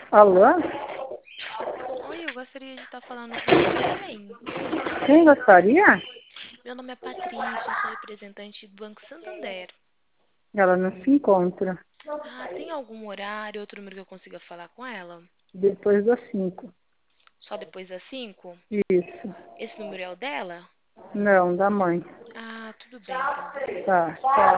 Alô? Oi, eu gostaria de estar falando com quem? Quem gostaria? Meu nome é Patrícia, eu sou representante do Banco Santander. Ela não se encontra. Ah, tem algum horário, outro número que eu consiga falar com ela? Depois das 5. Só depois das 5? Isso. Esse número é o dela? Não, da mãe. Ah, tudo bem então. Tá, tchau.